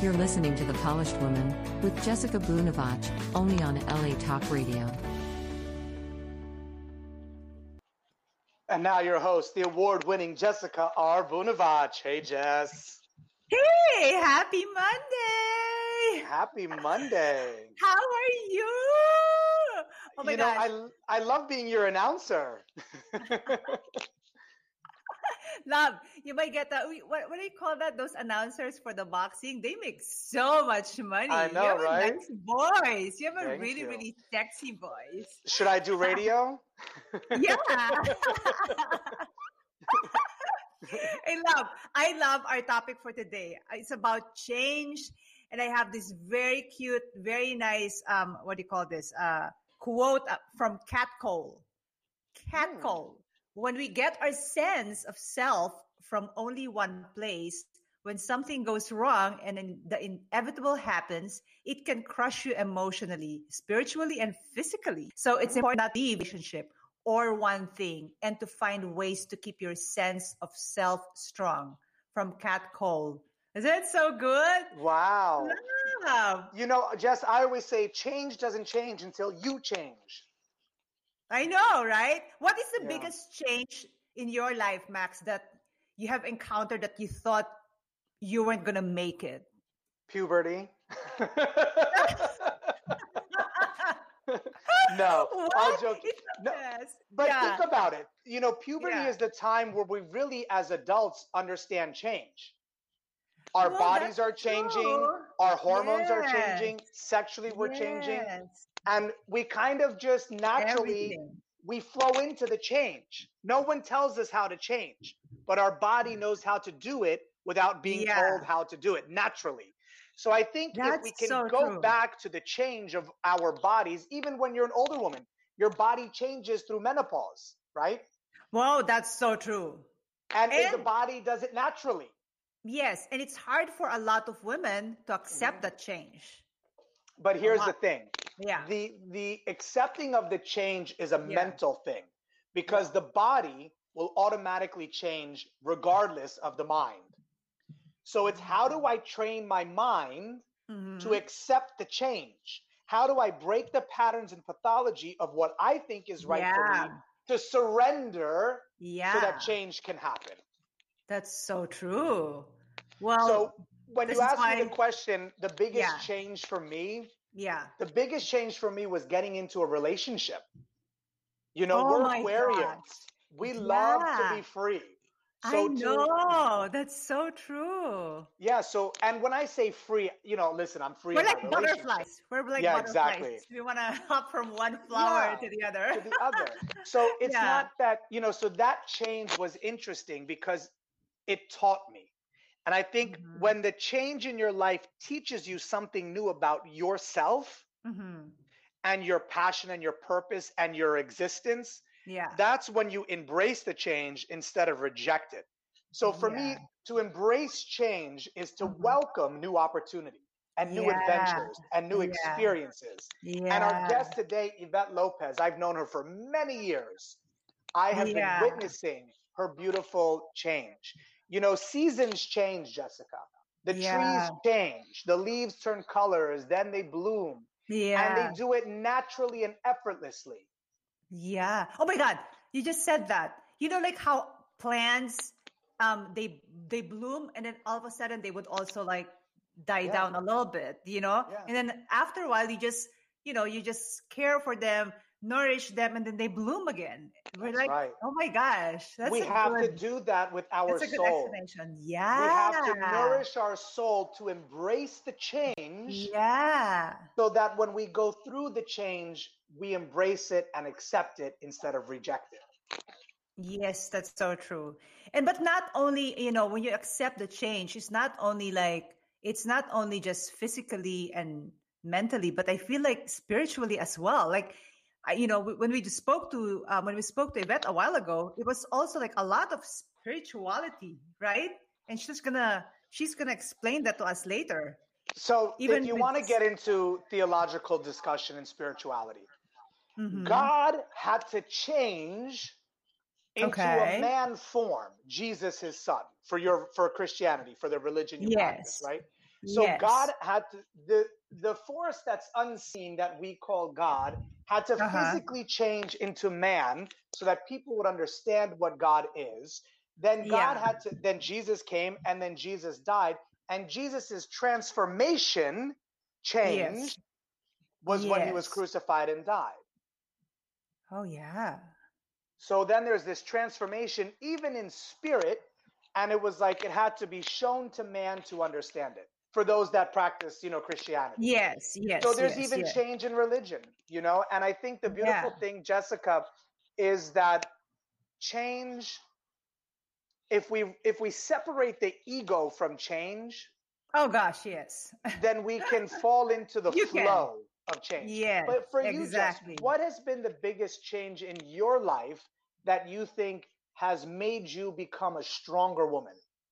You're listening to The Polished Woman with Jessica Bunavach, only on LA Talk Radio. And now your host, the award-winning Jessica R. Bunavach. Hey, Jess. Hey, happy Monday! Happy Monday. How are you? Oh my gosh. I love being your announcer. Love, you might get that. What do you call that? Those announcers for the boxing, they make so much money. I know, you have right? a nice voice. You have a Thank really, you. really sexy voice. Should I do radio? Yeah. I love our topic for today. It's about change. And I have this very cute, very nice, what do you call this? Quote from Kat Cole. Kat Cole. When we get our sense of self from only one place, when something goes wrong and then the inevitable happens, it can crush you emotionally, spiritually, and physically. So it's important not to be a relationship or one thing and to find ways to keep your sense of self strong. From Kat Cole. Is that so good? Wow. Love. You know, Jess, I always say change doesn't change until you change. I know, right? What is the biggest change in your life, Max, that you have encountered that you thought you weren't going to make it? Puberty. No, all joking. No, but think about it. You know, puberty is the time where we really, as adults, understand change. Our bodies are changing. Our hormones are changing. Sexually, we're changing. And we kind of just naturally, we flow into the change. No one tells us how to change, but our body knows how to do it without being told how to do it naturally. So I think if we can go back to the change of our bodies, even when you're an older woman, your body changes through menopause, right? Whoa, that's so true. And the body does it naturally. Yes, and it's hard for a lot of women to accept that change. But here's the thing. Yeah. The accepting of the change is a mental thing because the body will automatically change regardless of the mind. So it's how do I train my mind to accept the change? How do I break the patterns and pathology of what I think is right for me to surrender so that change can happen? That's so true. Well, so when you ask me the question, the biggest change for me, the biggest change for me was getting into a relationship. You know, we're Aquarians. We love to be free. So I know. That's so true. Yeah. So, and when I say free, you know, listen, I'm free. We're like butterflies. We're like butterflies. Exactly. We want to hop from one flower to the other. So it's not that, you know, so that change was interesting because it taught me. And I think when the change in your life teaches you something new about yourself and your passion and your purpose and your existence, that's when you embrace the change instead of reject it. So for me, to embrace change is to welcome new opportunity and new adventures and new experiences. And our guest today, Yvette Lopez, I've known her for many years. I have been witnessing her beautiful change. You know, seasons change, Jessica. The trees change. The leaves turn colors. Then they bloom. And they do it naturally and effortlessly. Yeah. Oh my God. You just said that. You know, like how plants, they bloom and then all of a sudden they would also like die down a little bit, you know? And then after a while, you just care for them, nourish them, and then they bloom again. We're oh my gosh. We have to do that with our soul. That's a good explanation. Yeah. We have to nourish our soul to embrace the change. Yeah. So that when we go through the change, we embrace it and accept it instead of reject it. Yes, that's so true. But not only, you know, when you accept the change, it's not only just physically and mentally, but I feel like spiritually as well. Like, you know, when we spoke to Yvette a while ago, it was also like a lot of spirituality, right? And she's gonna explain that to us later. So if you want to get into theological discussion and spirituality, God had to change into a man form, Jesus, his son, for Christianity, for the religion you practice, right? So Yes. God had to the force that's unseen that we call God had to Uh-huh. physically change into man so that people would understand what God is. Then God Yeah. had to then Jesus came and then Jesus died and Jesus's transformation Yes. change was when he was Yes. crucified and died. Oh yeah. So then there's this transformation, even in spirit, and it was like it had to be shown to man to understand it for those that practice, Christianity. Yes. So Yes. there's Yes. even Yes. change in religion. And I think the Yeah. beautiful thing, Jessica, is that change, if we separate the ego from change, Oh gosh. Yes. then we can fall into the You can. flow of change. Yes. But for you, Jess, Exactly. what has been the biggest change in your life that you think has made you become a stronger woman?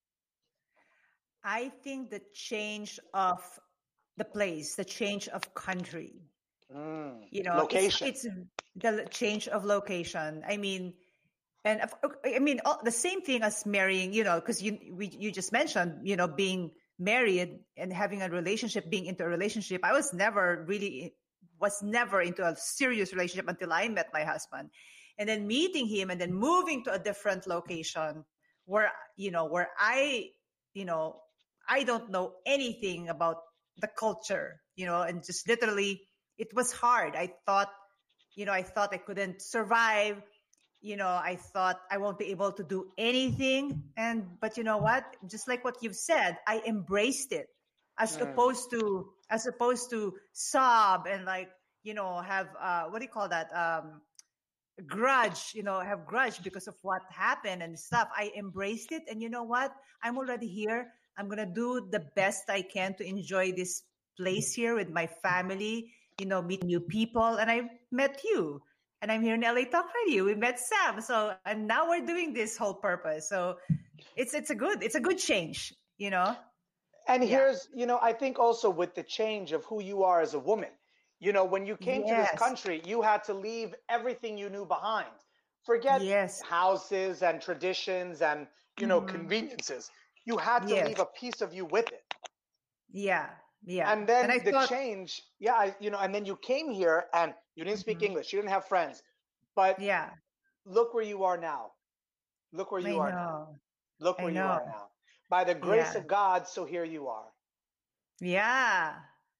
I think the change of the place, the change of country. It's Location. the change of location. I mean, and the same thing as marrying. Because you just mentioned, being married and having a relationship, being into a relationship. I was never into a serious relationship until I met my husband, and then meeting him, and then moving to a different location where you know I don't know anything about the culture, and just literally it was hard. I thought I couldn't survive. I thought I won't be able to do anything. But you know what? Just like what you've said, I embraced it as Mm. opposed to sob and have what do you call that? Grudge, have grudge because of what happened and stuff. I embraced it. And you know what? I'm already here. I'm going to do the best I can to enjoy this place here with my family, meet new people. And I met you. And I'm here in LA Talk Radio. We met Sam. So, and now we're doing this whole purpose. So it's a good change. And Yeah. I think also with the change of who you are as a woman, when you came to this Yes. country, you had to leave everything you knew behind. Forget Yes. houses and traditions and, Hmm. conveniences. You had to leave Yes. a piece of you with it. Yeah. Yeah. And And then I the thought, change, yeah, and then you came here and you didn't speak mhm, English, you didn't have friends, but yeah, look where you are now. Look where I you are now. know. Look I where you know. are now. By the grace Yeah. of God, so here you are. Yeah.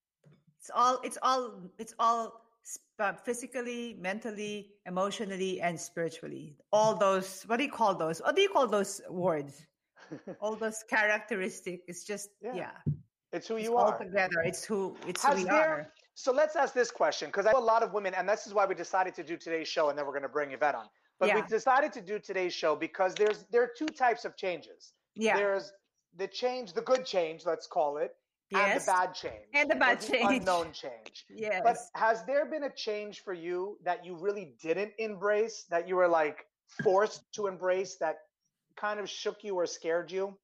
It's all physically, mentally, emotionally, and spiritually. All those, what do you call those? What do you call those words? All those characteristics. It's just, Yeah, yeah, it's who it's you all are. together. It's who Has we there, are. so let's ask this question, because I know a lot of women, and this is why we decided to do today's show, and then we're going to bring Yvette on. But we Yeah. decided to do today's show because there are two types of changes. Yeah. There's the change, the good change, let's call it, and the Yes. bad change, And the or bad the change. unknown change. But Yes. has there been a change for you that you really didn't embrace, that you were like forced to embrace, that kind of shook you or scared you?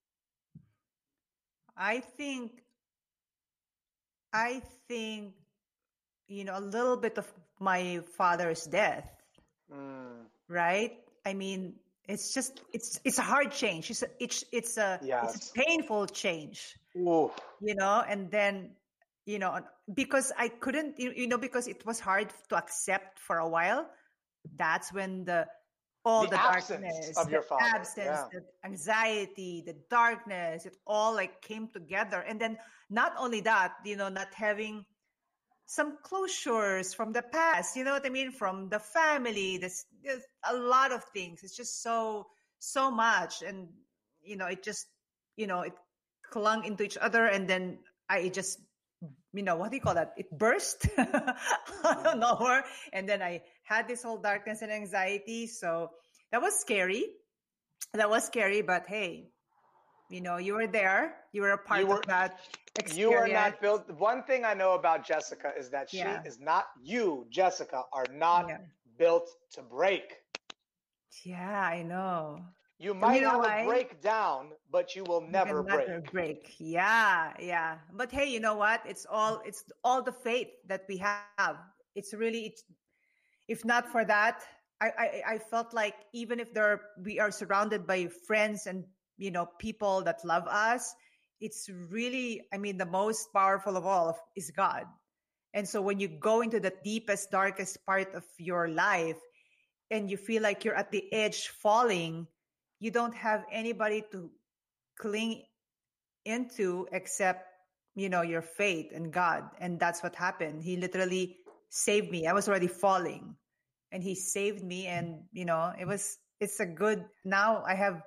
I think, I think, a little bit of my father's death, Mm, right? I mean, it's a hard change. It's a yes. painful change, Ooh, and then, because I couldn't, because it was hard to accept for a while. That's when all the the absence darkness, of the your father. absence, Yeah. the anxiety, the darkness, it all like came together. And then not only that, not having some closures from the past, you know what I mean? From the family, there's a lot of things. It's just so much. And, it just, it clung into each other. And then I just, what do you call that? It burst out of Mhm. nowhere. And then I had this whole darkness and anxiety. So that was scary. But hey, you were there. You were a You part of were that you are experience. not built. One thing I know about Jessica is that she Yeah. is not you, Jessica, are not Yeah. built to break. Yeah, I know. You And you might know have a why? breakdown, but you will You never can never break. break. Yeah, yeah. But hey, you know what? It's all the faith that we have. If not for that, I felt like even if we are surrounded by friends and people that love us, it's really, I mean, the most powerful of all is God. And so when you go into the deepest, darkest part of your life and you feel like you're at the edge falling, you don't have anybody to cling into except, your faith and God. And that's what happened. He literally saved me. I was already falling and he saved me. And, it's a good, now I have,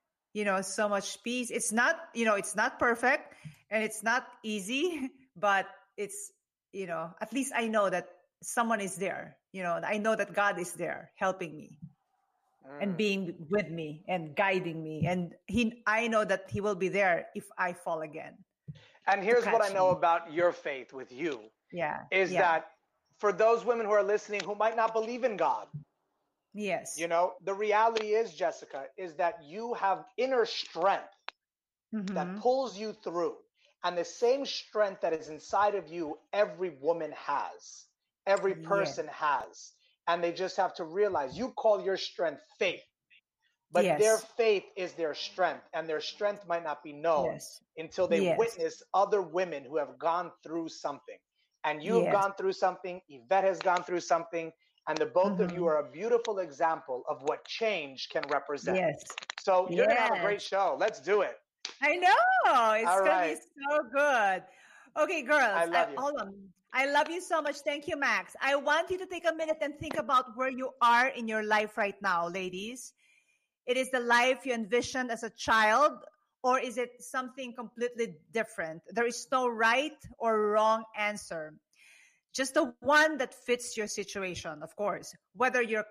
so much peace. It's not, it's not perfect and it's not easy, but it's, at least I know that someone is there. I know that God is there helping me and being with me and guiding me. And I know that he will be there if I fall again. And here's what I know about your faith with you. Yeah. Is that for those women who are listening who might not believe in God. Yes. The reality is, Jessica, is that you have inner strength that pulls you through. And the same strength that is inside of you, every woman has, every person has. And they just have to realize you call your strength faith, but their faith is their strength, and their strength might not be known until they witness other women who have gone through something. And you have gone through something, Yvette has gone through something, and the both of you are a beautiful example of what change can represent. Yes. So you're going to have a great show. Let's do it. I know. It's going to be so good. Okay, girls. I love you. Hold on. I love you so much. Thank you, Max. I want you to take a minute and think about where you are in your life right now, ladies. It is the life you envisioned as a child, or is it something completely different? There is no right or wrong answer. Just the one that fits your situation, of course. Whether you're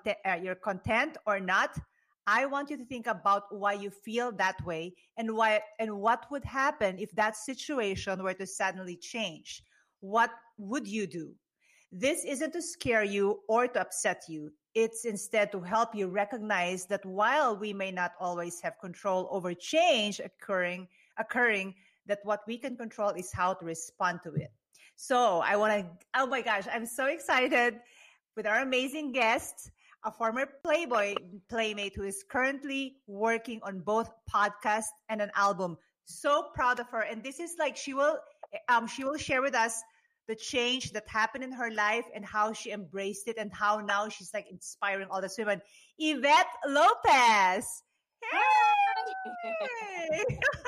content or not, I want you to think about why you feel that way and what would happen if that situation were to suddenly change. What would you do? This isn't to scare you or to upset you. It's instead to help you recognize that while we may not always have control over change occurring, that what we can control is how to respond to it. So oh my gosh, I'm so excited with our amazing guest, a former Playboy playmate who is currently working on both podcasts and an album. So proud of her. And this is like, she will share with us the change that happened in her life and how she embraced it and how now she's like inspiring all these women. Yvette Lopez. Hey!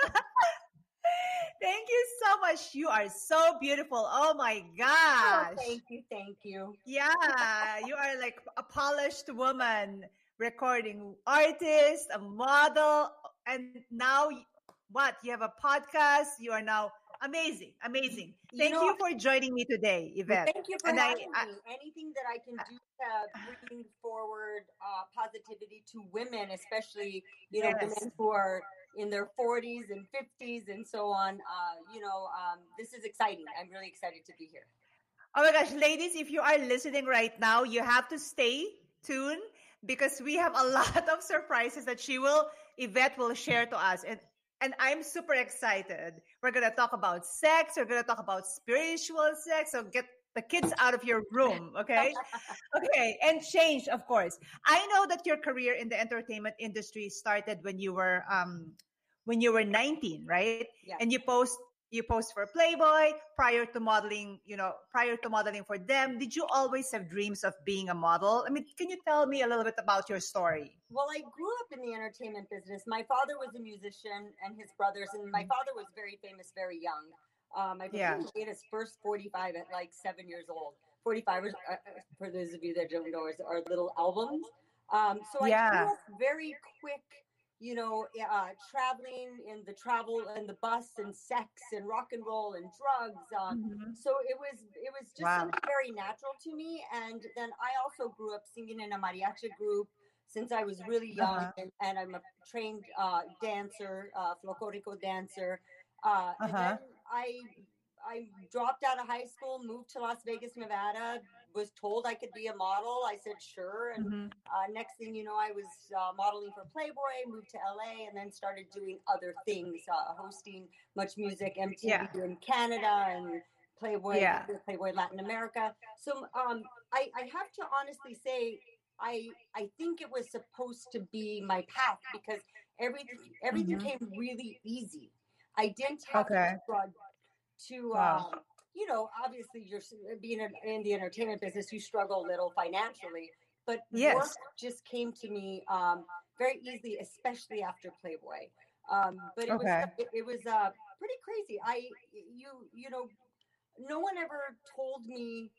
Thank you so much. You are so beautiful. Oh my gosh. Oh, thank you. Yeah, you are like a polished woman, recording artist, a model, and now you have a podcast. You are now amazing. Thank you for joining me today, Yvette. Thank you for having me. Anything that I can do to bring forward positivity to women, especially women who are in their 40s and 50s and so on. This is exciting. I'm really excited to be here. Oh my gosh, ladies, if you are listening right now, you have to stay tuned because we have a lot of surprises that Yvette will share to us. And I'm super excited. We're going to talk about sex. We're going to talk about spiritual sex. So get the kids out of your room, okay? Okay, and change, of course. I know that your career in the entertainment industry started when you were 19, right? Yeah. And you post for Playboy prior to modeling for them. Did you always have dreams of being a model? I mean, can you tell me a little bit about your story? Well, I grew up in the entertainment business. My father was a musician and his brothers, and my father was very famous, very young. I believe he made his first 45 at like 7 years old. 45, for those of you that don't know, are little albums. So I grew up very quick, traveling in the travel and the bus and sex and rock and roll and drugs. So it was just something very natural to me. And then I also grew up singing in a mariachi group since I was really young, and I'm a trained dancer, folklorico dancer. And then I dropped out of high school, moved to Las Vegas, Nevada, was told I could be a model. I said, sure. And next thing you know, I was modeling for Playboy, moved to LA, and then started doing other things, hosting Much Music, MTV in Canada, and Playboy Latin America. So I have to honestly say, I think it was supposed to be my path because everything came really easy. I didn't have to Wow. obviously you're being in the entertainment business, you struggle a little financially, but work Yes. just came to me very easily, especially after Playboy. But Okay. it was pretty crazy. No one ever told me.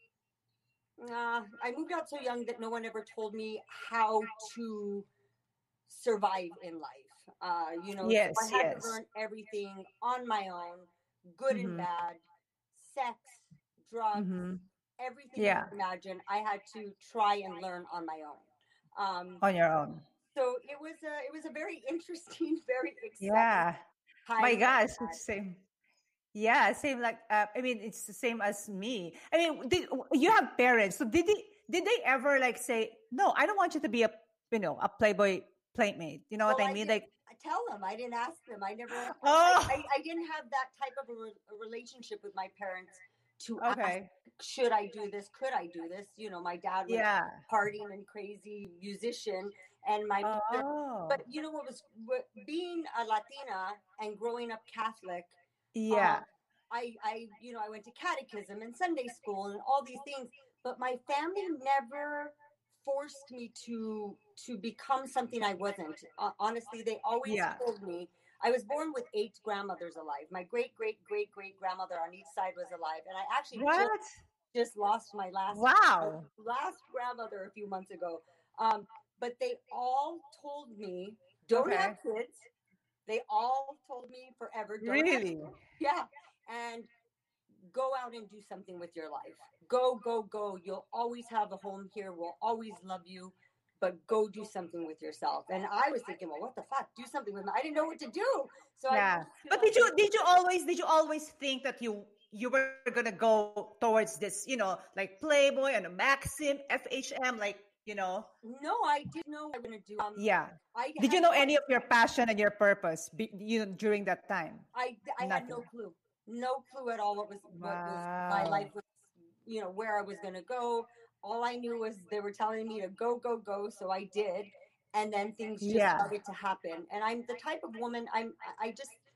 I moved out so young that no one ever told me how to survive in life. Yes. So I had to learn everything on my own, good and Mm-hmm. bad, sex, drugs, Mm-hmm. everything Yeah. you can imagine. I had to try and learn on my own. On your own. So it was a very interesting, very exciting Yeah. My time. gosh, it's same. Yeah, same like I mean, it's the same as me. I mean, you have parents, so did they ever like say, "No, I don't want you to be a Playboy playmate." You know what I mean? Like, I tell them. I didn't ask them. I never. oh, I didn't have that type of a relationship with my parents to ask, okay, should I do this? Could I do this? My dad was yeah, partying and crazy musician, and my mother. oh, But what being a Latina and growing up Catholic. yeah, I went to catechism and Sunday school and all these things, but my family never forced me to become something I wasn't. Honestly, they always told me. I was born with 8 grandmothers alive. My great great great great grandmother on each side was alive, and I actually just lost my last grandmother a few months ago. But they all told me, don't have kids. They all told me forever. Don't really? Yeah. And go out and do something with your life. Go, go, go. You'll always have a home here. We'll always love you, but go do something with yourself. And I was thinking, well, what the fuck? Do something with me. I didn't know what to do. So But did you always think that you were gonna go towards this, like Playboy and a Maxim, FHM, like, No, I didn't know what I was going to do. Did you know any of your passion and your purpose during that time? I had no clue. No clue at all what was my life was, where I was going to go. All I knew was they were telling me to go, go, go. So I did. And then things just started to happen. And I'm the type of woman, I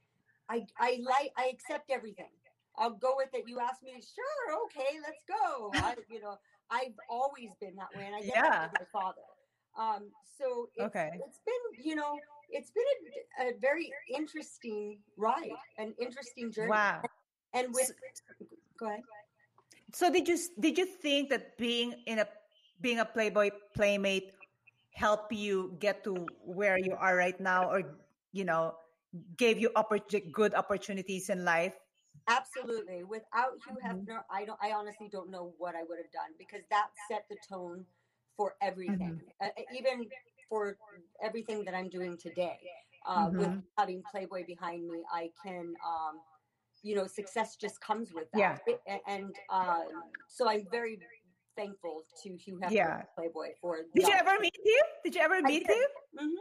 accept everything. I'll go with it. You ask me, sure, okay, let's go. I've always been that way, and I get that with my father. So it's been, it's been a very interesting ride, an interesting journey. Wow. And go ahead. So did you think that being a Playboy playmate help you get to where you are right now, or gave you good opportunities in life? Absolutely. Without Hugh Hefner, I honestly don't know what I would have done, because that set the tone for everything, even for everything that I'm doing today. With having Playboy behind me, I can, success just comes with that. And so I'm very thankful to Hugh Hefner Playboy for. Did you ever meet him? Did you ever meet him? Mm-hmm.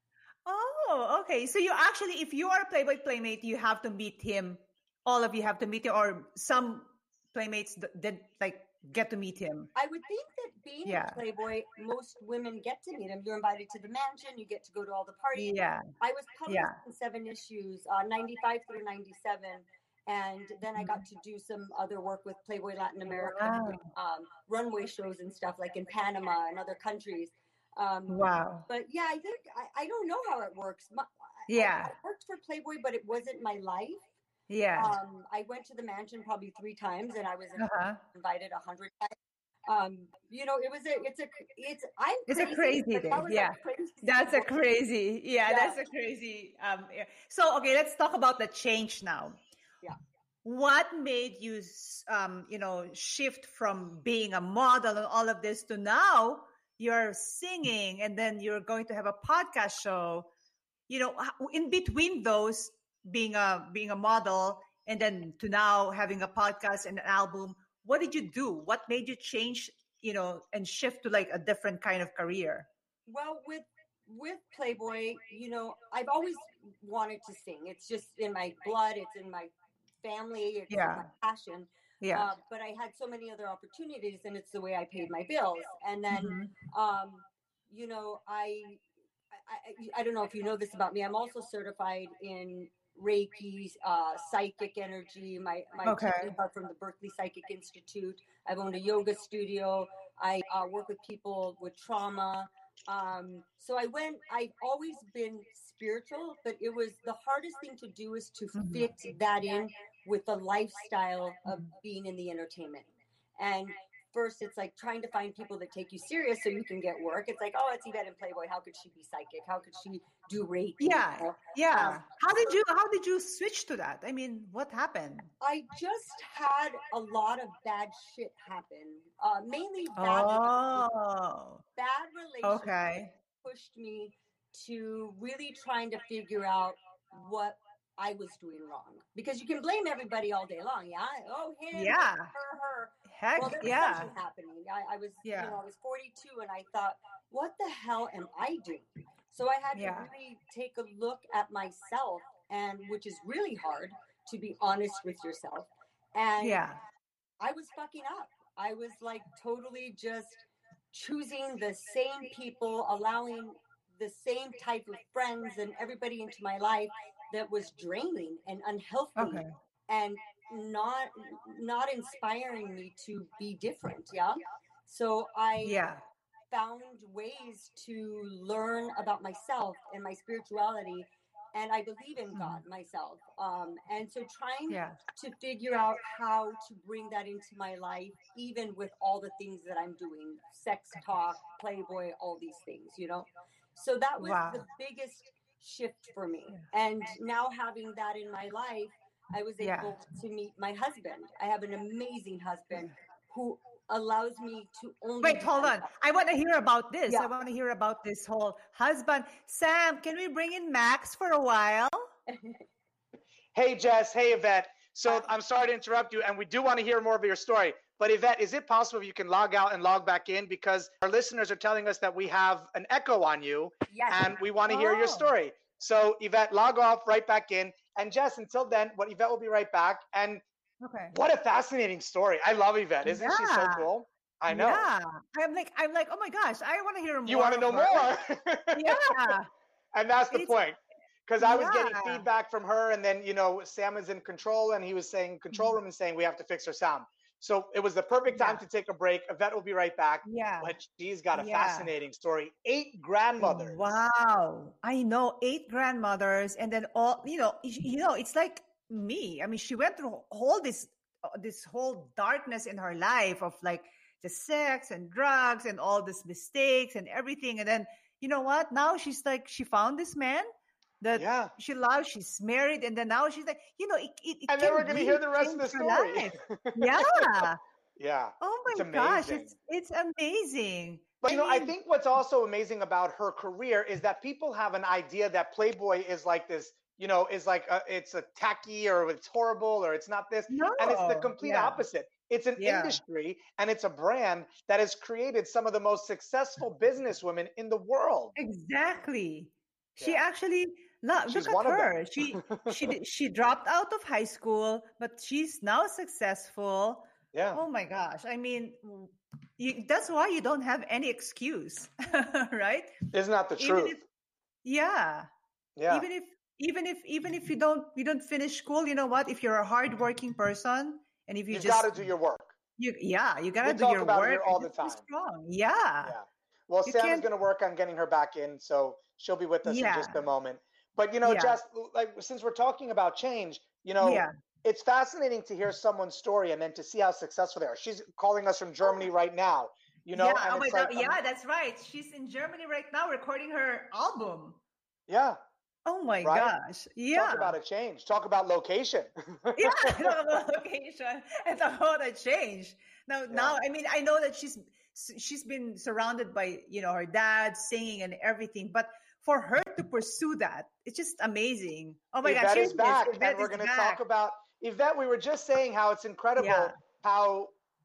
Oh, okay. So you actually, if you are a Playboy playmate, you have to meet him. All of you have to meet him, or some playmates that like get to meet him. I would think that being a Playboy, most women get to meet him. You're invited to the mansion. You get to go to all the parties. Yeah. I was published in 7 issues, 95 through 97. And then I got to do some other work with Playboy Latin America, runway shows and stuff, like in Panama and other countries. Wow. But yeah, I think, I don't know how it works. I worked for Playboy, but it wasn't my life. Yeah. I went to the mansion probably 3 times, and I was invited 100 times. It's a crazy day. Yeah. That's a crazy. Yeah, that's a crazy. So, okay, let's talk about the change now. Yeah. What made you, shift from being a model and all of this to now you're singing, and then you're going to have a podcast show? In between those, being a model and then to now having a podcast and an album, what did you do? What made you change, and shift to like a different kind of career? Well, with Playboy, I've always wanted to sing. It's just in my blood. It's in my family. It's my passion. Yeah. But I had so many other opportunities, and it's the way I paid my bills. And then, I don't know if you know this about me. I'm also certified in Reiki, psychic energy. My teachers are from the Berkeley Psychic Institute. I've owned a yoga studio. I work with people with trauma. So I've always been spiritual, but it was the hardest thing to do is to fit that in with the lifestyle of being in the entertainment. And first, it's like trying to find people that take you serious so you can get work. It's like, oh, it's Yvette in Playboy. How could she be psychic? How could she do Reiki? Yeah, You know? yeah. How did you switch to that? I mean, what happened? I just had a lot of bad shit happen. Mainly bad relationships. Okay. Pushed me to really trying to figure out what I was doing wrong, because you can blame everybody all day long. Yeah. Oh, him. Yeah. Her. Heck, Well, there's yeah. something happening. I was, I was 42, and I thought, what the hell am I doing? So I had to really take a look at myself, and which is really hard, to be honest with yourself. And I was fucking up. I was like totally just choosing the same people, allowing the same type of friends and everybody into my life that was draining and unhealthy and not inspiring me to be different. Yeah. So I found ways to learn about myself and my spirituality, and I believe in God myself. And so trying to figure out how to bring that into my life, even with all the things that I'm doing, sex talk, Playboy, all these things, you know? So that was the biggest shift for me. And now having that in my life, I was able to meet my husband. I have an amazing husband who allows me to only... Wait, hold on. I want to hear about this. I want to hear about this whole husband. Sam, can we bring in Max for a while? Hey, Jess. Hey, Yvette. So I'm sorry to interrupt you, and we do want to hear more of your story. But Yvette, is it possible you can log out and log back in? Because our listeners are telling us that we have an echo on you, and we want to hear your story. So Yvette, log off, right back in. And Jess, until then, Yvette will be right back. And what a fascinating story. I love Yvette. Isn't she so cool? I know. Yeah. I'm like, oh my gosh, I want to hear more. You want to know more? Yeah. And that's the point. Because I was getting feedback from her, and then, Sam is in control, and he was saying, control room, and saying, we have to fix our sound. So it was the perfect time to take a break. Yvette will be right back. Yeah. But she's got a fascinating story. 8 grandmothers. Wow. I know, 8 grandmothers. And then all, it's like me. I mean, she went through all this whole darkness in her life of like the sex and drugs and all these mistakes and everything. And then, you know what? Now she's like, she found this man that she loves, she's married, and then now she's like, and then we're going to hear the rest of the story. Yeah. Oh my gosh, it's amazing. But I think what's also amazing about her career is that people have an idea that Playboy is like this, is like it's a tacky, or it's horrible, or it's not this. No. And it's the complete opposite. It's an industry, and it's a brand that has created some of the most successful businesswomen in the world. Exactly. She actually look at her. She dropped out of high school, but she's now successful. Yeah. Oh my gosh. I mean, that's why you don't have any excuse, right? Isn't that the truth? Yeah. Even if you don't finish school, you know what? If you're a hardworking person, and if you got to do your work. You got to do your about work. It here all the time. Strong. Yeah. Well, Sam is going to work on getting her back in, so she'll be with us in just a moment. But Jess, like, since we're talking about change, it's fascinating to hear someone's story and then to see how successful they are. She's calling us from Germany right now. And it's like, that's right. She's in Germany right now recording her album. Yeah. Oh my gosh. Yeah. Talk about a change. Talk about location. Talk about location and talk about a change. Now, I mean, I know that she's been surrounded by, her dad singing and everything, but for her to pursue that, it's just amazing. Oh my gosh. Yvette is back. And we're going to talk about Yvette. We were just saying how it's incredible how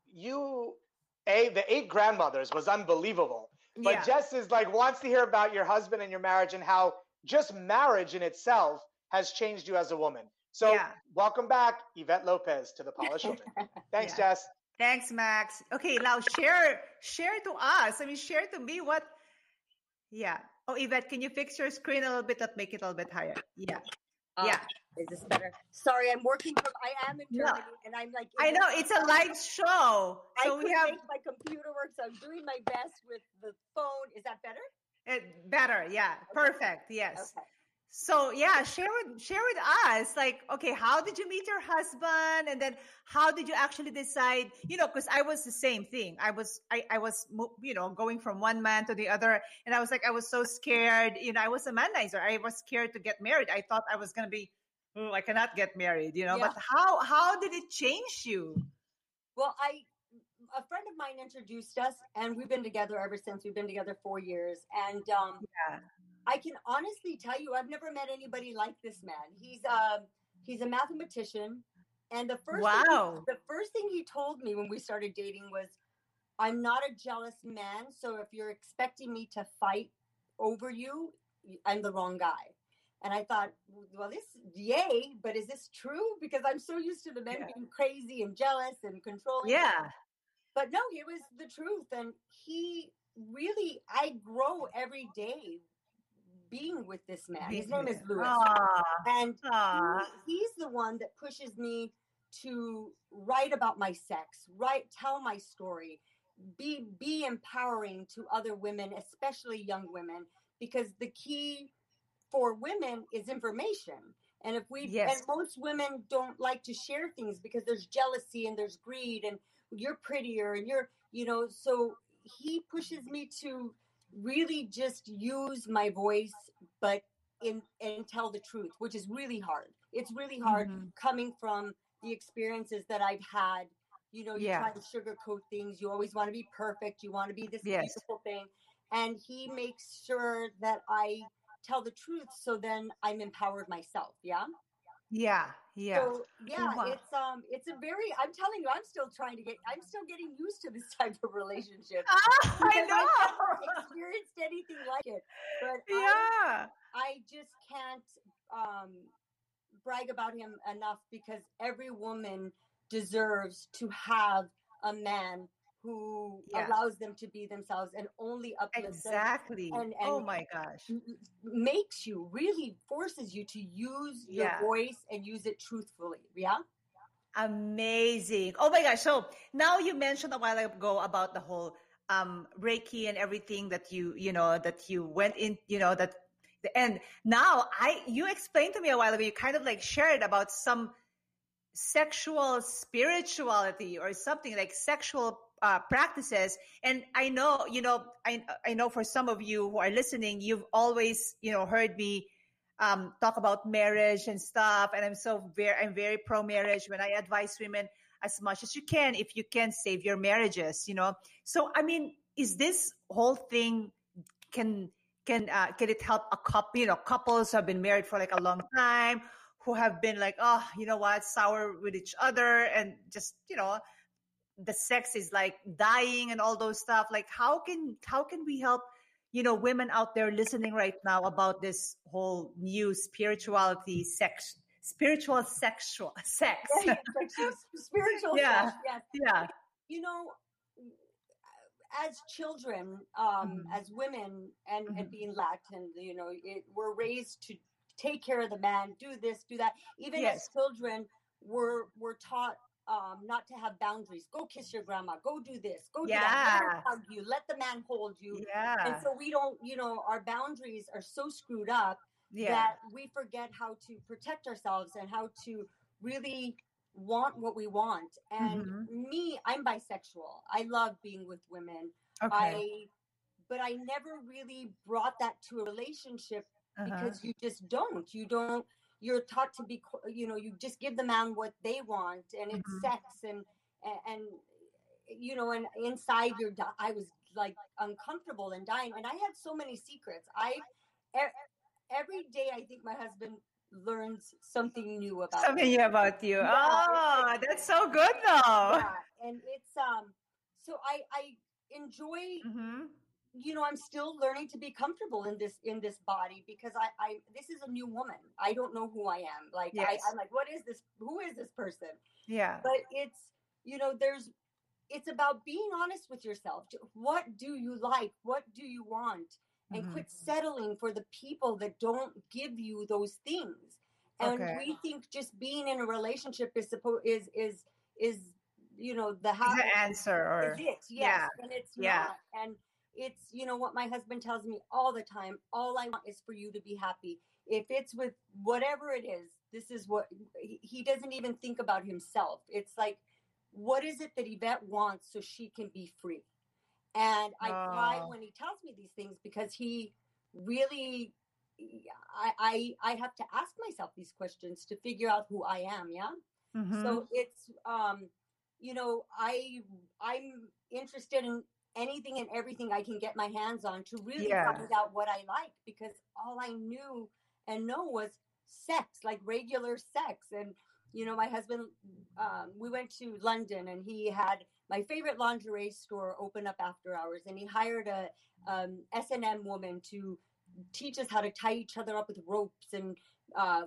the 8 grandmothers was unbelievable. But Jess is wants to hear about your husband and your marriage, and how just marriage in itself has changed you as a woman. So welcome back, Yvette Lopez, to The Polished Woman. Thanks, Jess. Thanks, Max. Okay, now share to us. I mean, share to me what. Yeah. Oh, Yvette, can you fix your screen a little bit? That make it a little bit higher. Yeah. Uh, Yeah. Is this better? Sorry, I am in No. Germany, and I'm like. I know it's a live show. So I we couldn't have make my computer work, so I'm doing my best with the phone. Is that better? it better. Yeah. Okay. Perfect. Yes. Okay. So yeah, share with us, like, okay, how did you meet your husband, and then how did you actually decide? Because I was the same thing. I was going from one man to the other, and I was like, I was so scared. I was a manizer. I was scared to get married. I thought I was gonna be, oh, I cannot get married. Yeah. But how did it change you? Well, a friend of mine introduced us, and we've been together ever since. We've been together 4 years, and Yeah. I can honestly tell you, I've never met anybody like this man. He's a mathematician, and the first thing he told me when we started dating was, "I'm not a jealous man, so if you're expecting me to fight over you, I'm the wrong guy." And I thought, well, yay, but is this true? Because I'm so used to the men being crazy and jealous and controlling. Yeah. But no, it was the truth, and I grow every day being with this man. His name is Louis. And he's the one that pushes me to write about my sex, tell my story, be empowering to other women, especially young women, because the key for women is information. And and most women don't like to share things because there's jealousy and there's greed, and you're prettier and so he pushes me to really just use my voice, but and tell the truth, which is really hard. It's really hard coming from the experiences that I've had. You try to sugarcoat things. You always want to be perfect. You want to be this beautiful thing. And he makes sure that I tell the truth, so then I'm empowered myself. Yeah. Yeah. Yeah. So it's a very, I'm telling you, I'm still getting used to this type of relationship. I know. I've never experienced anything like it. But I just can't brag about him enough, because every woman deserves to have a man who allows them to be themselves and only uplifts them. Exactly. And oh my gosh. Really forces you to use your voice and use it truthfully. Yeah. Amazing. Oh my gosh. So now you mentioned a while ago about the whole Reiki and everything that you went in, and now you explained to me a while ago, you kind of like shared about some sexual spirituality or something like sexual practices. And I know, I know for some of you who are listening, you've always, heard me talk about marriage and stuff. And I'm very pro marriage. When I advise women, as much as you can, if you can, save your marriages, So, I mean, is this whole thing, can it help a couple, couples who have been married for like a long time, who have been like, oh, you know what, sour with each other, and just, the sex is like dying and all those stuff. Like, how can we help, women out there listening right now about this whole new spirituality, spiritual sexual sex? Spiritual yeah. sex, yes. Yeah. As children, as women, and being Latin, we're raised to take care of the man, do this, do that. Even as children, we're taught not to have boundaries. Go kiss your grandma. Go do this. Go do that. Let her hug you. Let the man hold you. Yeah. And so we don't, our boundaries are so screwed up that we forget how to protect ourselves and how to really want what we want. And me, I'm bisexual. I love being with women. Okay. But I never really brought that to a relationship, because you just don't. You're taught to be, you just give the man what they want, and it's sex, and and inside I was like uncomfortable and dying, and I had so many secrets. Every day I think my husband learns something new about you. Oh, that's so good though. Yeah, and it's so I enjoy. I'm still learning to be comfortable in this body, because I this is a new woman. I don't know who I am. Like I'm like, what is this? Who is this person? Yeah. But it's it's about being honest with yourself. What do you like? What do you want? and quit settling for the people that don't give you those things. And we think just being in a relationship is the answer, or is it? Yes, and it's not. And it's what my husband tells me all the time. All I want is for you to be happy. If it's with whatever it is, this is what he doesn't even think about himself. It's like, what is it that Yvette wants so she can be free? And I cry when he tells me these things, because he really, I have to ask myself these questions to figure out who I am. Yeah. So it's, I'm interested in anything and everything I can get my hands on to really find out what I like, because all I knew and know was sex, like regular sex. And, my husband, we went to London, and he had my favorite lingerie store open up after hours, and he hired a S&M woman to teach us how to tie each other up with ropes, and and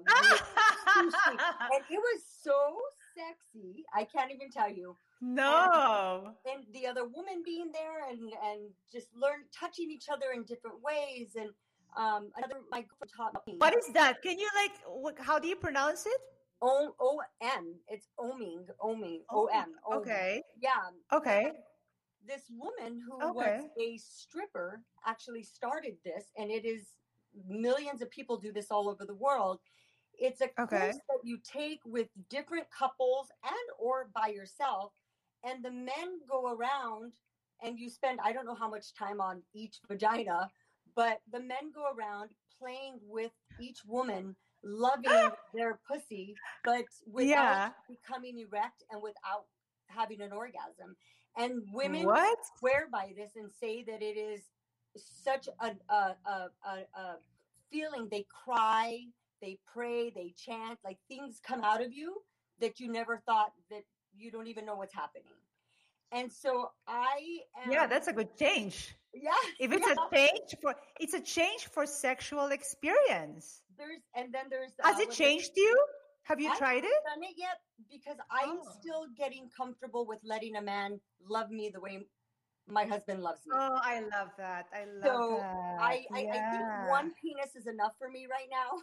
it was so sexy. I can't even tell you. No. And the other woman being there, and just touching each other in different ways. And my girlfriend taught me. What is that? Can you how do you pronounce it? O-M. It's oming. O-M. Okay. Yeah. Okay. This woman who was a stripper actually started this, and it is millions of people do this all over the world. It's a course that you take with different couples and or by yourself, and the men go around and you spend, I don't know how much time on each vagina, but the men go around playing with each woman, loving their pussy, but without becoming erect and without having an orgasm. And women swear by this and say that it is such a feeling. They cry, they pray, they chant, like things come out of you that you never thought, that you don't even know what's happening. And so I am. Yeah, that's a good change. Yeah. If it's a change for sexual experience. Has it changed you? Have you tried it? I haven't done it yet, because I'm still getting comfortable with letting a man love me the way my husband loves me. Oh, I love that. So I think one penis is enough for me right now.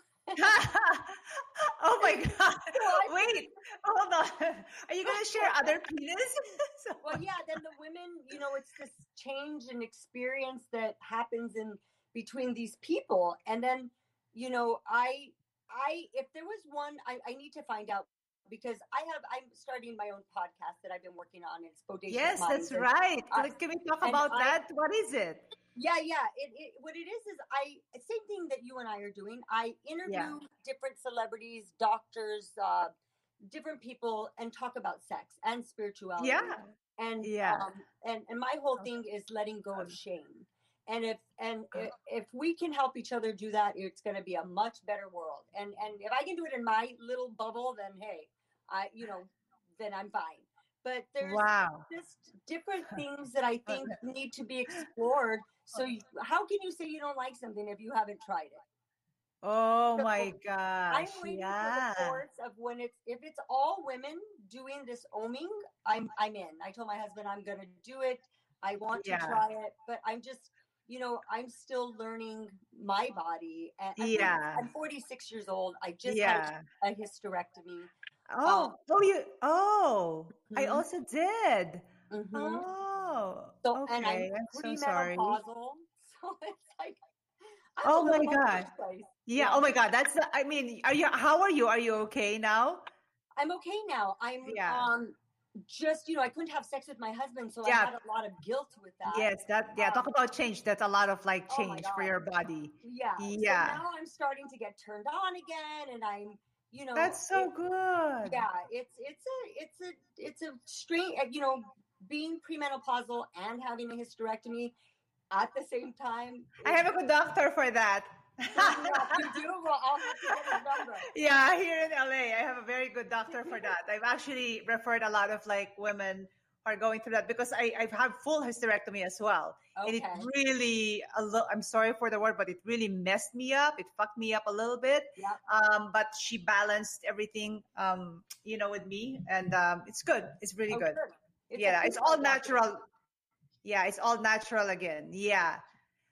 Oh my God. Wait, hold on. Are you going to share other penises? Well, yeah, then the women, it's this change and experience that happens in between these people. And then, if there was one, I need to find out, because I'm starting my own podcast that I've been working on. It's Bodacious Yes, Minds. That's right. Can we talk about that? What is it? Yeah. What it is same thing that you and I are doing. I interview different celebrities, doctors, different people, and talk about sex and spirituality. Yeah. And my whole thing is letting go of shame. And if we can help each other do that, it's going to be a much better world. And if I can do it in my little bubble, then hey, then I'm fine. But there's just different things that I think need to be explored. So how can you say you don't like something if you haven't tried it? Oh my gosh! I'm waiting for the course of if it's all women doing this oming, I'm in. I told my husband I'm going to do it. I want to try it, but I'm just. I'm still learning my body. And I'm 46 years old. I just had a hysterectomy. I also did. Mm-hmm. Oh, so, and I'm pretty menopausal. So it's like, oh my God. Yeah. Oh my God. How are you? Are you okay now? I'm okay now. I'm just, I couldn't have sex with my husband, so I had a lot of guilt with that. Yes, talk about change. That's a lot of change for your body. Yeah. So now I'm starting to get turned on again, and I'm, That's so good. Yeah, it's a strange, being premenopausal and having a hysterectomy at the same time. I have a good doctor for that. You do? Well, I'll have to get his number. Yeah, here in LA, I have a very good doctor for that. I've actually referred a lot of women who are going through that, because I've had full hysterectomy as well. Okay. And it really, I'm sorry for the word, but it really messed me up. It fucked me up a little bit. Yep. But she balanced everything, with me, and it's good. It's really good. It's it's all natural. Yeah, it's all natural again. Yeah.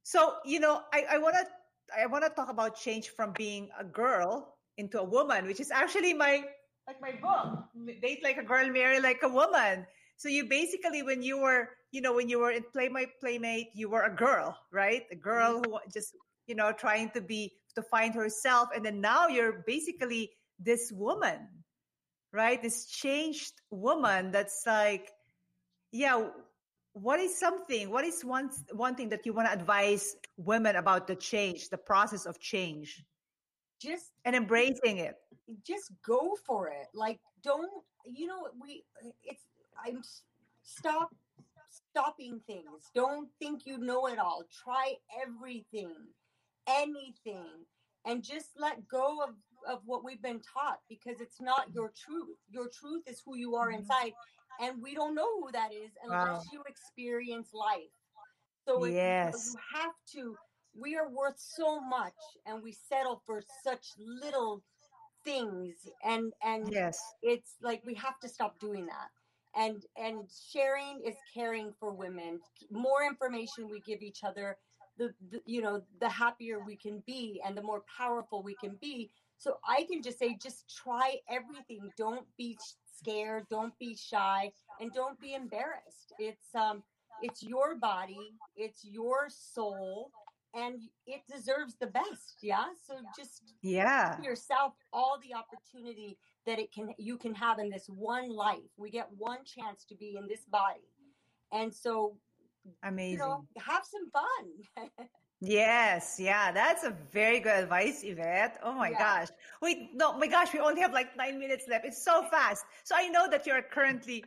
So, I wanna talk about change from being a girl into a woman, which is actually my book. Date like a girl, marry like a woman. So you basically, when you were in Playmate, you were a girl, right? A girl who just, trying to find herself. And then now you're basically this woman, right? This changed woman that's like, yeah, what is one thing that you want to advise women about the process of change Just and embracing it? just go for it. Like, don't, we it's I'm stop stopping things. Don't think you know it all. Try everything, anything, and just let go of what we've been taught, because it's not your truth. Your truth is who you are inside, and we don't know who that is Wow. unless you experience life. So if you Yes. have to, we are worth so much, and we settle for such little things, and Yes. it's like we have to stop doing that. And sharing is caring for women. More information we give each other, the happier we can be, and the more powerful we can be. So I can just say, just try everything. Don't be scared, don't be shy, and don't be embarrassed. It's your body, it's your soul, and it deserves the best. Yeah, so just Yeah. yourself all the opportunity that you can have in this one life. We get one chance to be in this body, and so Amazing. have some fun. Yes, yeah, that's a very good advice, Yvette. Oh my Yeah. gosh. Wait, no, my gosh, we only have like 9 minutes left. It's so fast. So I know that you're currently,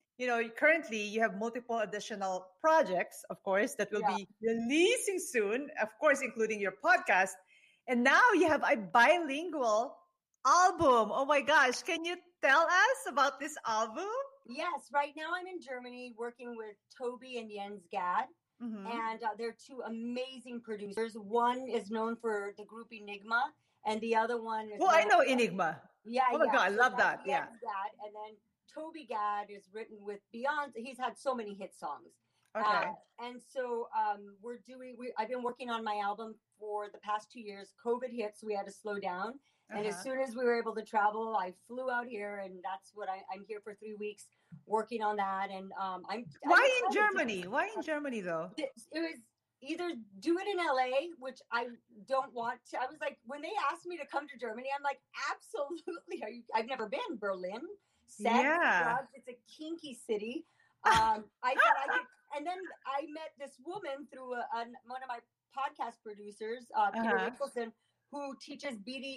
you have multiple additional projects, of course, that will Yeah. be releasing soon, of course, including your podcast. And now you have a bilingual album. Oh my gosh. Can you tell us about this album? Yes, right now I'm in Germany working with Toby and Jens Gad. Mm-hmm. And they're two amazing producers. One is known for the group Enigma, and the other one is Well, I known know Enigma. Yeah, Oh my yeah. God, I So love that's that. Yeah. Jens Gad, and then Toby Gad is written with Beyonce. He's had so many hit songs. Okay. And so I've been working on my album for the past 2 years. COVID hit, so we had to slow down. And as soon as we were able to travel, I flew out here, and that's what I'm here for 3 weeks working on that. And Why in Germany? Why in Germany though? It was either do it in LA, which I don't want to. I was like, when they asked me to come to Germany, I'm like, absolutely. I've never been. Berlin, sex, Yeah. drugs. It's a kinky city. I thought I could, and then I met this woman through one of my podcast producers, Peter Nicholson, who teaches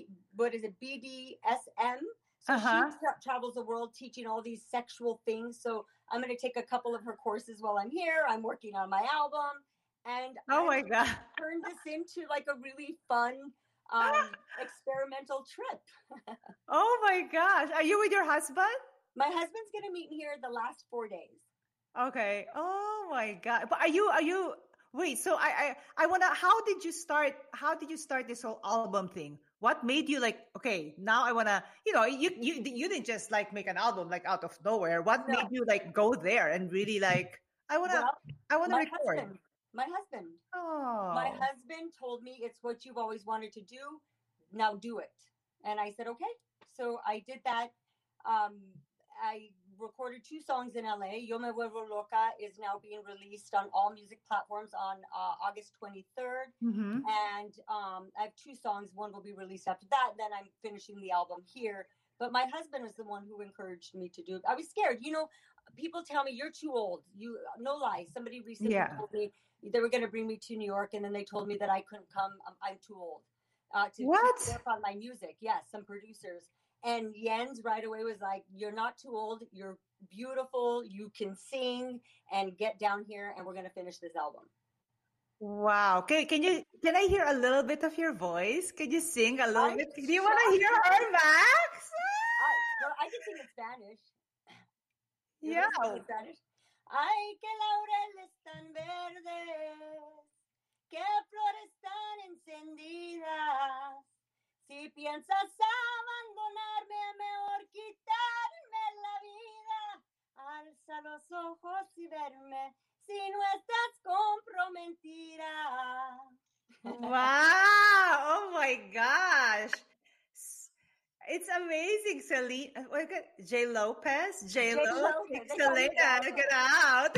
BDSM. So she travels the world teaching all these sexual things. So I'm going to take a couple of her courses while I'm here. I'm working on my album, and Oh my God. turned this into like a really fun experimental trip. Oh my gosh. Are you with your husband? My husband's going to meet me here the last 4 days. Okay. Oh my God. But wait, so I wanna, how did you start this whole album thing? What made you like, okay, now I wanna, you didn't just like make an album like out of nowhere. What made you like go there and really like, I wanna record? My husband. Oh. My husband told me, it's what you've always wanted to do. Now do it. And I said, okay. So I did that. I recorded 2 songs in LA. Yo Me Vuelvo Loca is now being released on all music platforms on August 23rd. Mm-hmm. And I have 2 songs. One will be released after that. Then I'm finishing the album here. But my husband was the one who encouraged me to do it. I was scared. People tell me, you're too old. No lie. Somebody recently told me they were going to bring me to New York, and then they told me that I couldn't come. I'm too old to work on my music. Yes, some producers. And Jens right away was like, you're not too old. You're beautiful. You can sing, and get down here, and we're going to finish this album. Wow. Can I hear a little bit of your voice? Can you sing a little bit? Do you want to hear her, Max? I can sing in Spanish. Yeah. Spanish. Ay, que laureles tan verdes, que flores tan encendidas. Si piensas abandonarme, mejor quitarme la vida. Alza los ojos y verme, si no estás comprometido. puro mentira. Wow. Oh my gosh. It's amazing, Celine. J. Lopez. J. Lo. Take Selena. Get out.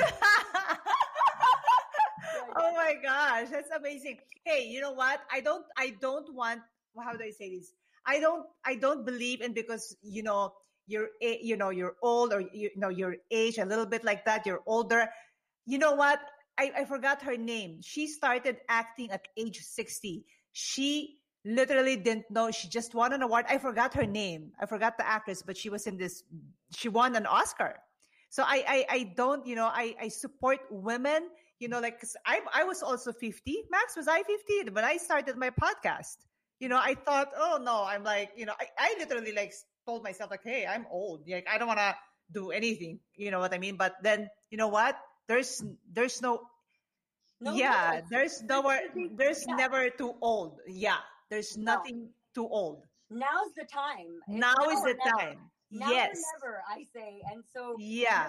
Oh my gosh, that's amazing. Hey, you know what? I don't want, how do I say this? I don't believe in, because you're old, or your age a little bit like that, you're older. You know what? I forgot her name. She started acting at age 60. She literally didn't know. She just won an award. I forgot her name. I forgot the actress, but she was in this. She won an Oscar. So I don't, I support women, like, 'cause I was also 50. Max, was I 50 when I started my podcast? I thought, oh no, I'm like, I literally like told myself like, hey, I'm old. Like, I don't want to do anything. You know what I mean? But then, you know what? There's no yeah, there's never too old. Yeah, there's nothing too old. Now's the time. Now is the time. Now Yes. or never, I say. And so Yeah.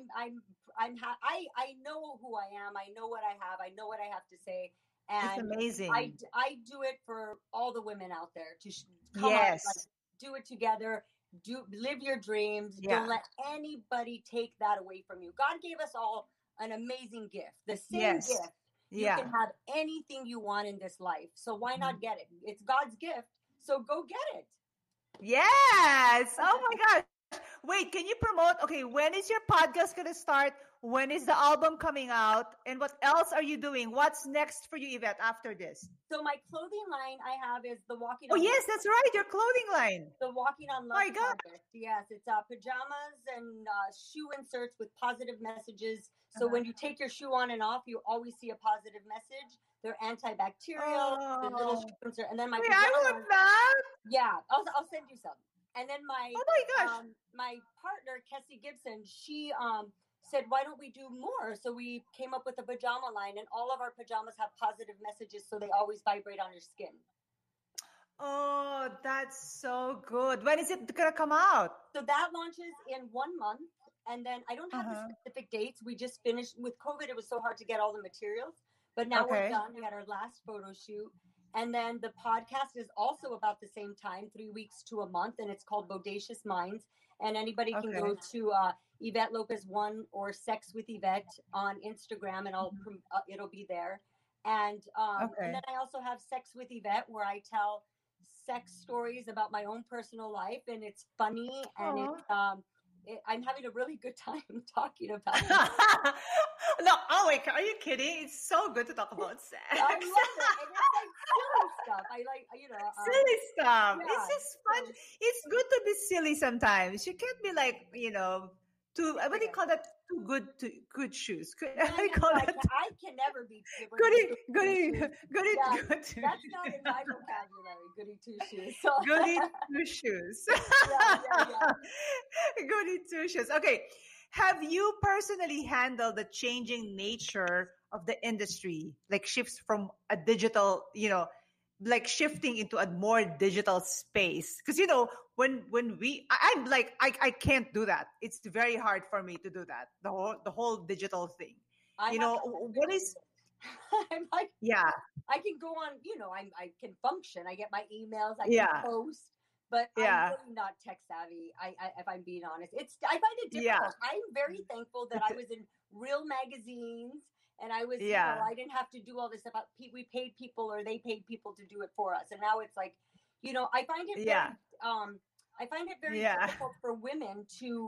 I know who I am. I know what I have. I know what I have to say. And It's amazing. I do it for all the women out there to come Yes. on, like, do it together. Live your dreams. Yeah. Don't let anybody take that away from you. God gave us all an amazing gift. The same Yes. gift. You Yeah. can have anything you want in this life. So why not get it? It's God's gift. So go get it. Yes. Oh my gosh. Wait, can you promote? Okay, when is your podcast going to start? When is the album coming out? And what else are you doing? What's next for you, Yvette, after this? So my clothing line I have is the Walking Oh, on yes, that's right. Your clothing line. The Walking on Love My God. project. Yes, it's pajamas and shoe inserts with positive messages. So when you take your shoe on and off, you always see a positive message. They're antibacterial. The little shoe insert, and then my Wait, pajamas. I want that. Yeah, I'll send you some. And then my Oh my gosh. my partner Kessie Gibson, she said, why don't we do more? So we came up with a pajama line, and all of our pajamas have positive messages, so they always vibrate on your skin. Oh, that's so good. When is it going to come out? So that launches in 1 month. And then I don't have the specific dates. We just finished with COVID. It was so hard to get all the materials, but now we're done. We had our last photo shoot. And then the podcast is also about the same time, 3 weeks to a month. And it's called Bodacious Minds. And anybody can go to Yvette Lopez 1 or Sex with Yvette on Instagram, and it'll be there. And then I also have Sex with Yvette, where I tell sex stories about my own personal life, and it's funny, and I'm having a really good time talking about it. No, oh wait, are you kidding? It's so good to talk about sex. I love it. And it's like silly stuff. I like, silly stuff. Yeah, it's just fun. It's good to be silly sometimes. You can't be like, too, what do you call that? Too good shoes. How do you call that? I can never be goody yeah, good. That's not in my vocabulary. Goody two shoes. So. Goody two shoes. Yeah. Goody two shoes. Okay. Have you personally handled the changing nature of the industry, like shifts from a digital, like shifting into a more digital space? Because, when I'm like, I can't do that. It's very hard for me to do that. The whole digital thing. What is... I'm like, yeah, I can go on, I can function. I get my emails, I can post, but I'm really not tech savvy. If I'm being honest, I find it difficult. Yeah. I'm very thankful that I was in real magazines, and I was, I didn't have to do all this stuff. We paid people, or they paid people to do it for us. And now it's like, I find it very difficult for women to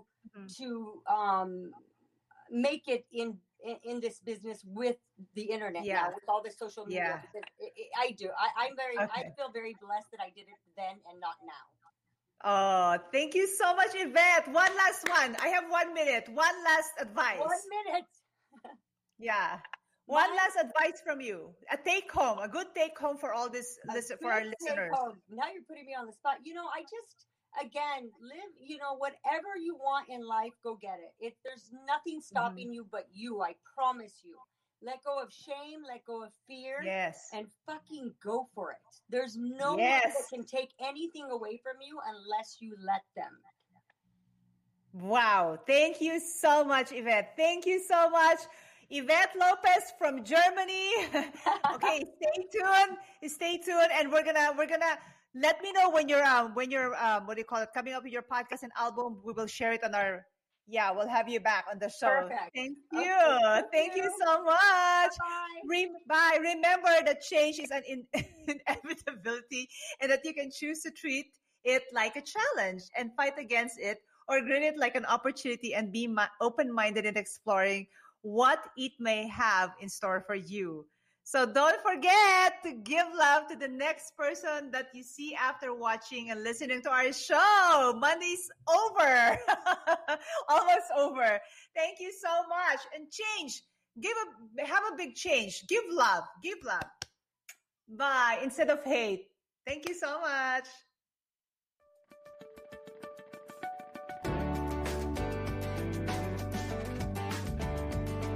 make it in this business with the internet now, with all the social media. I do. I feel very blessed that I did it then and not now. Oh, thank you so much, Yvette. One last one. I have 1 minute. One last advice. 1 minute. Yeah. One last advice from you. A take home, a good take home for all this, for our listeners. Now you're putting me on the spot. I just, again, live, whatever you want in life, go get it. There's nothing stopping you but you. I promise you. Let go of shame, let go of fear, and fucking go for it. There's no one that can take anything away from you unless you let them. Wow. Thank you so much, Yvette. Thank you so much. Yvette Lopez from Germany. Okay, stay tuned, and we're gonna let me know when you're what do you call it, coming up with your podcast and album. We will share it on our. Yeah, we'll have you back on the show. Perfect. Thank you. Okay, Thank you so much. Bye. Bye. Remember that change is an inevitability, and that you can choose to treat it like a challenge and fight against it, or greet it like an opportunity and be open-minded in exploring what it may have in store for you. So don't forget to give love to the next person that you see after watching and listening to our show. Monday's over. Almost over. Thank you so much. And change. Have a big change. Give love. Give love. Bye. Instead of hate. Thank you so much.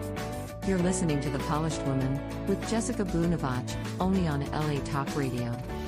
You're listening to The Polished Woman with Jessica Blunovach, only on LA Talk Radio.